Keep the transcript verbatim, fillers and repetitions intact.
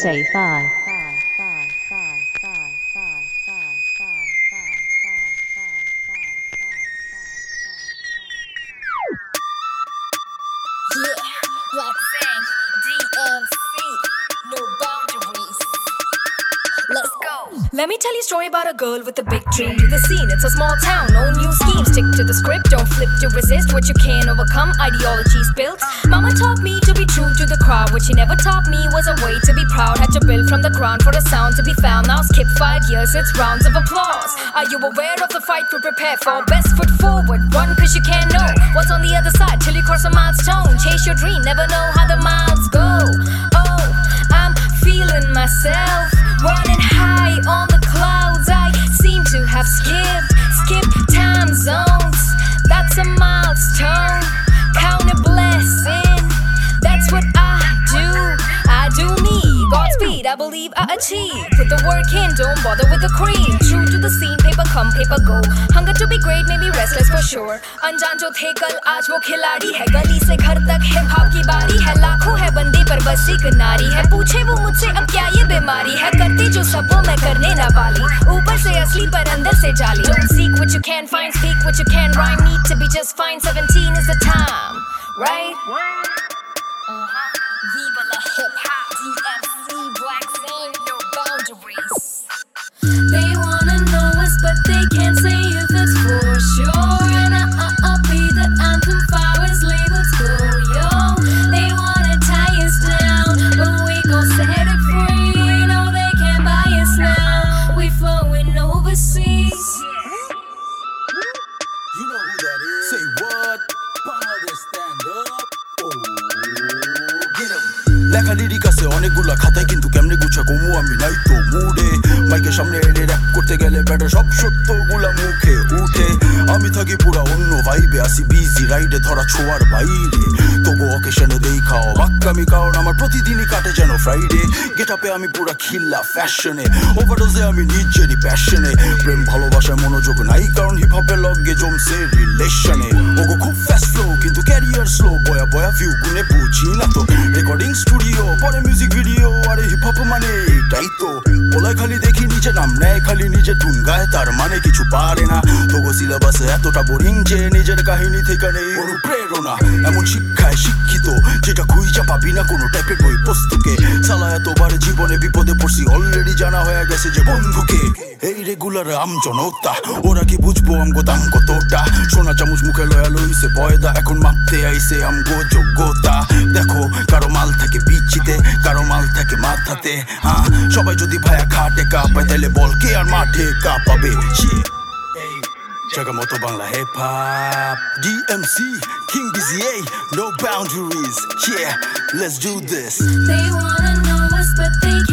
say five. Yeah, Black Fang, D M C, no boundaries. Let's go. Let me tell you a story about a girl with a big dream. To the scene, it's a small town, no new schemes. Stick to the script, don't flip to resist what you can't overcome. Ideologies built. Mama taught me to be true to the crowd. What she never taught me was a way to be proud. Had to build from the ground for a sound to be found. Now skip five years, it's rounds of applause. Are you aware of the fight we prepare for? Best foot forward, run cause you can't know what's on the other side till you cross a milestone. Chase your dream, never know how the miles go. Oh, I'm feeling myself, running high on the clouds. I seem to have skipped, skipped time zones. That's a milestone, count a blessing. That's what I do, I do me. Godspeed, I believe I achieve. Put the work in, don't bother with the cream. True to the scene, paper come, paper go. Hunger to be great, made me restless for sure. अनजान जो थे कल आज वो खिलाड़ी है. गली से घर तक हिप हॉप की बारी है. लाखों है बंदे पर बस एक नारी है. पूछे वो मुझसे अब क्या ये बीमारी है. करती जो सब वो मैं करने ना वाली. ऊपर से असली पर अंदर से जाली. Don't seek what you can't find, speak what you can rhyme. Need to be just fine, seventeen is the time, right? Uh-huh. Viva la hip hop, D M C, Black Fang, no boundaries. They wanna know us, but they can't say if it's for sure. And I, I, I'll be the anthem far as labels go, yo. They wanna tie us down, but we gon' set it free. No, they can't buy us now. We flowing overseas. You know who that is. Say what? Bangladesh stand up. Oh, get 'em. লেখা lyric আছে অনেকগুলা খাতায় কিন্তু কেমনে গুছা কমু আমি নাই তো মুডে. মাইকের সামনে এনে র‍্যাপ করতে গেলে বেটা সব সত্যগুলা মুখে উঠে. আমি থাকি পুরা অন্য ভাইবে, আসি বিজি রাইডে ধরা ছোঁয়ার বাইরে. তবু অকেশনে দেই খাও বাক্কামি, কারণ আমার প্রতিদিনই কাটে যেন ফ্রাইডে. গেটআপে আমি পুরা খিল্লা ফ্যাশনে, ওভারডোজে আমি নিজেরই প্যাশনে. প্রেম ভালোবাসায় মনোযোগ নাই, কারণ হিপ হপের লগে জমছে রিলেশনে. ওগো খুব ফাস্ট ফ্লো কিন্তু ক্যারিয়ার স্লো, বয়া বয়া ভিউ গুনে বুঝি না তো. রেকর্ডিং স্টুডিও পরে মিউজিক ভিডিও, আরে হিপ হপ মানে এটাই তো. বলায় খালি দেখি নিচে নাম নেয়, খালি নিজে টুন গায়, তার মানে কিছু পারে না. তবু সিলেবাসে এতটা বোরিং যে নিজের কাহিনী থেকে নেই অনুপ্রেরণা. এমন শিক্ষায় শিক্ষিত যেটা খুঁজা পাবি না কোনো টাইপের বই পুস্তকে. সালা এতবার জীবনে বিপদে পড়ছি, অলরেডি জানা হয়ে গেছে যে বন্ধুকে. এই রেগুলার আম জনতা, ওরা কি বুঝবো আমগো দাম কতটা. সোনা চামচ মুখে লয়া লইছে পয়দা, এখন মাপতে আইছে আমগো যোগ্যতা. দেখো কারো মাল থাকে বিচিতে, কারো মাল থাকে মাথাতে. হ্যাঁ সবাই যদি ভায়া খাটে কাঁপায়, তাইলে বল কে আর মাঠে কাঁপাবে. জায়গা মতো Bangla hip hop, D M C, King B Z A, no boundaries. Yeah, let's do this. They wanna know us, but they